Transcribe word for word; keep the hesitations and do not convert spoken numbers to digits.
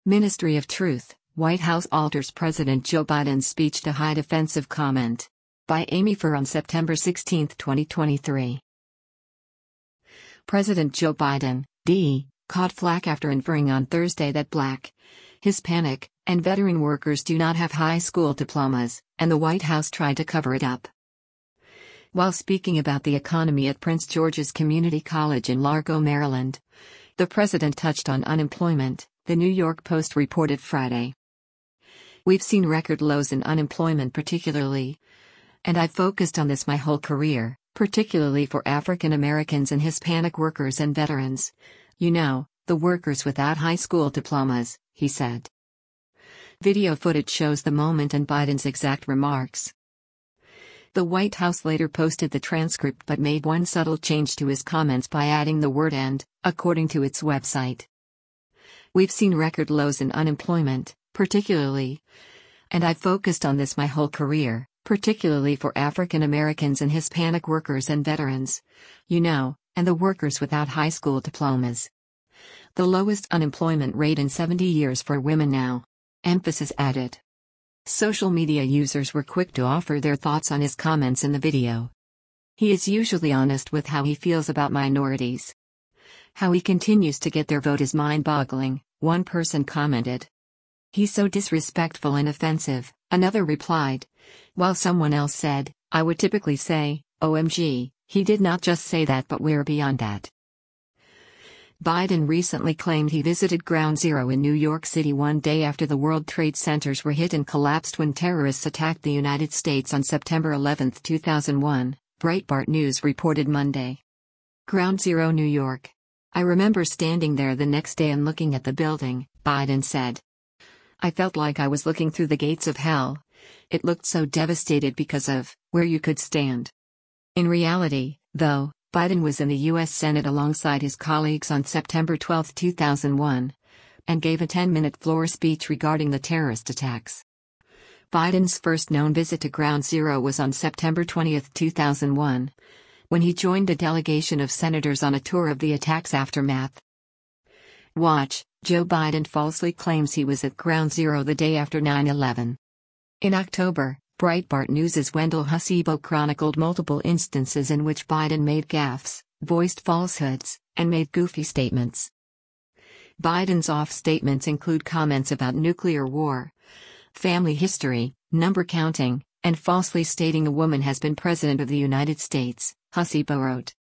Ministry of Truth, White House alters President Joe Biden's speech to hide offensive comment. By Amy Furr on September sixteenth, twenty twenty-three. President Joe Biden, D, caught flack after inferring on Thursday that Black, Hispanic, and veteran workers do not have high school diplomas, and the White House tried to cover it up. While speaking about the economy at Prince George's Community College in Largo, Maryland, the president touched on unemployment, the New York Post reported Friday. "We've seen record lows in unemployment particularly, and I've focused on this my whole career, particularly for African Americans and Hispanic workers and veterans. You know, the workers without high school diplomas," he said. Video footage shows the moment and Biden's exact remarks. The White House later posted the transcript but made one subtle change to his comments by adding the word "and," according to its website. "We've seen record lows in unemployment, particularly, and I've focused on this my whole career, particularly for African Americans and Hispanic workers and veterans, you know, and the workers without high school diplomas. The lowest unemployment rate in seventy years for women now," emphasis added. Social media users were quick to offer their thoughts on his comments in the video. "He is usually honest with how he feels about minorities. How he continues to get their vote is mind-boggling," one person commented. "He's so disrespectful and offensive," another replied, while someone else said, "I would typically say, O M G, he did not just say that, but we're beyond that." Biden recently claimed he visited Ground Zero in New York City one day after the World Trade Centers were hit and collapsed when terrorists attacked the United States on September eleventh, two thousand one, Breitbart News reported Monday. "Ground Zero, New York. I remember standing there the next day and looking at the building," Biden said. "I felt like I was looking through the gates of hell. It looked so devastated because of where you could stand." In reality, though, Biden was in the U S Senate alongside his colleagues on September twelfth, two thousand one, and gave a ten-minute floor speech regarding the terrorist attacks. Biden's first known visit to Ground Zero was on September twentieth, two thousand one, when he joined a delegation of senators on a tour of the attack's aftermath. Watch, Joe Biden falsely claims he was at Ground Zero the day after nine eleven. In October, Breitbart News' Wendell Hasibo chronicled multiple instances in which Biden made gaffes, voiced falsehoods, and made goofy statements. Biden's off statements include comments about nuclear war, family history, number counting, and falsely stating a woman has been president of the United States, Hasibo wrote.